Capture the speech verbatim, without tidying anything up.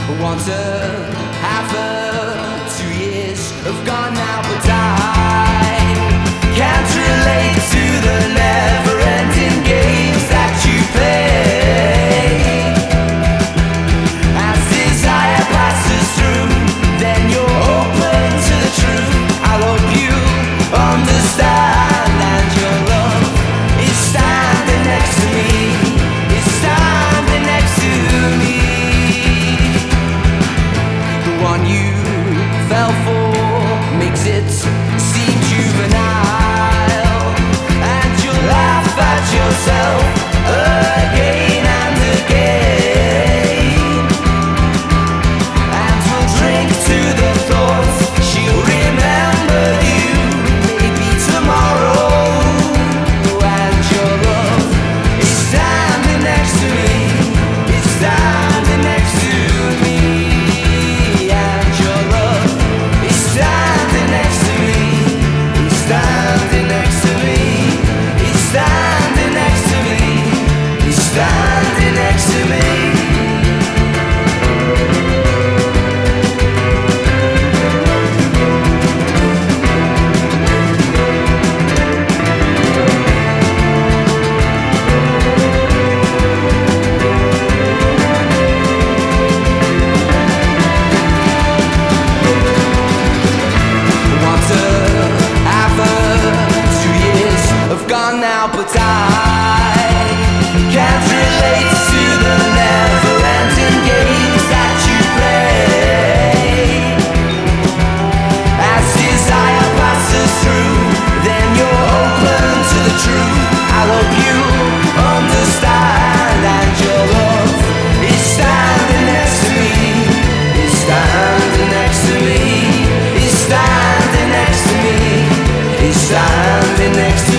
Once a half a two years have gone now, but I can't relate to the never-ending games that you play. As desire passes through, then you're open to the truth. I hope you understand, and your love is standing next to me. It's standing next to me. The one you fell for makes it seem juvenile, and you laugh at yourself again and again, and we'll drink to the thoughts she'll remember you maybe tomorrow. And your love is standing next to me. It's standing next to me. And your love is standing next to me. It's standing next to me. It's standing next to me. It's standing next to me. Once a half a two years have gone now, but I can't relate to the never-ending games that you play. As desire passes through, then you're open to the truth. I hope you understand, and your love is standing next to me. It's standing next to me. It's standing next to me. It's standing next to me.